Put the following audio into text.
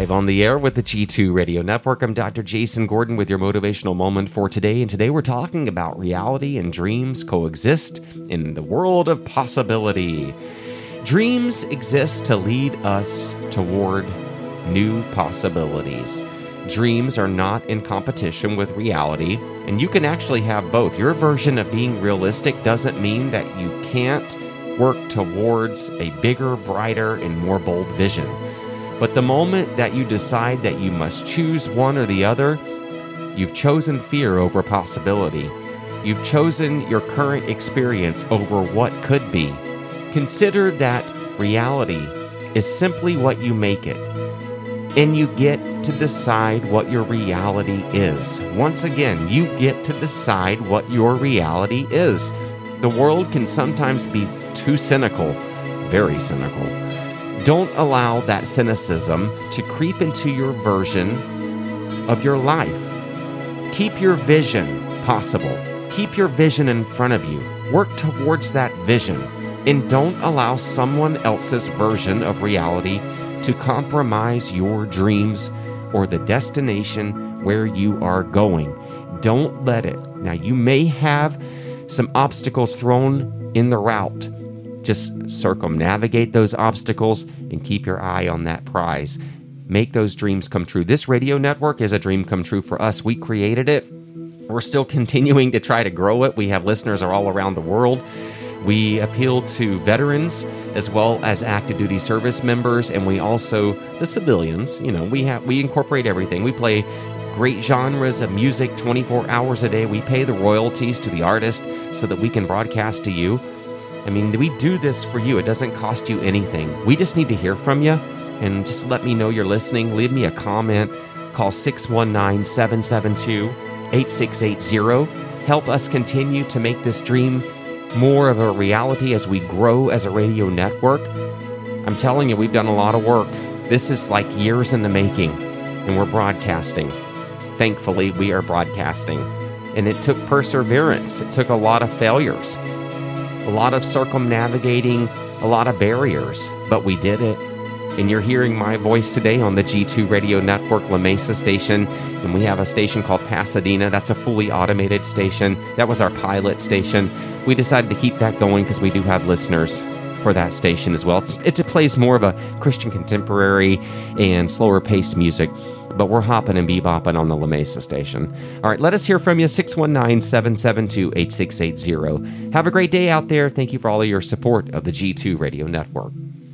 live on the air with the G2 Radio Network. I'm Dr. Jason Gordon with your motivational moment for today. And today we're talking about reality and dreams coexist in the world of possibility. Dreams exist to lead us toward new possibilities. Dreams are not in competition with reality, and you can actually have both. Your version of being realistic doesn't mean that you can't work towards a bigger, brighter, and more bold vision. But the moment that you decide that you must choose one or the other, you've chosen fear over possibility. You've chosen your current experience over what could be. Consider that reality is simply what you make it. And you get to decide what your reality is. Once again, you get to decide what your reality is. The world can sometimes be too cynical, very cynical. Don't allow that cynicism to creep into your version of your life. Keep your vision possible. Keep your vision in front of you. Work towards that vision. And don't allow someone else's version of reality to compromise your dreams or the destination where you are going. Don't let it. Now, you may have some obstacles thrown in the route. Just circumnavigate those obstacles and keep your eye on that prize. Make those dreams come true. This radio network is a dream come true for us. We created it. We're still continuing to try to grow it. We have listeners all around the world. We appeal to veterans as well as active duty service members, and we also, the civilians, we incorporate everything. We play great genres of music 24 hours a day. We pay the royalties to the artist so that we can broadcast to you. I mean, we do this for you. It doesn't cost you anything. We just need to hear from you, and just let me know you're listening. Leave me a comment. Call 619-772-8680. Help us continue to make this dream more of a reality as we grow as a radio network. I'm telling you, we've done a lot of work. This is like years in the making, and we're broadcasting. Thankfully, we are broadcasting. And it took perseverance. It took a lot of failures, a lot of circumnavigating, a lot of barriers, but we did it. And you're hearing my voice today on the G2 Radio Network La Mesa station, and we have a station called Pasadena. That's a fully automated station. That was our pilot station. We decided to keep that going because we do have listeners for that station as well. It plays more of a Christian contemporary and slower paced music, but we're hopping and bebopping on the La Mesa station. All right, let us hear from you, 619-772-8680. Have a great day out there. Thank you for all of your support of the G2 Radio Network.